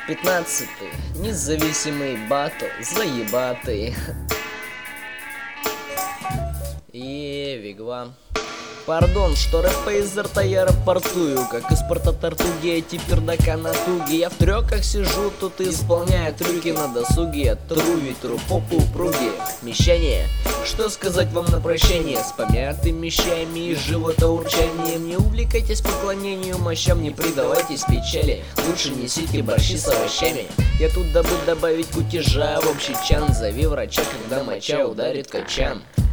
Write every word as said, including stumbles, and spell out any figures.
Пятнадцатый. Независимый батл. Заебатый. И вигвам. Пардон, что рэпа изо рта я рапортую, как из порта Тартуги, эти пердака на туге. Я в трёках сижу, тут исполняю трюки на досуге. Тру ветру, попу упруги. Мещане, что сказать вам на прощание? С помятыми вещами и животоурчанием. Не увлекайтесь поклонению мощам, не предавайтесь печали. Лучше несите борщи с овощами. Я тут дабы добавить кутежа в общий чан. Зови врача, когда моча ударит качан.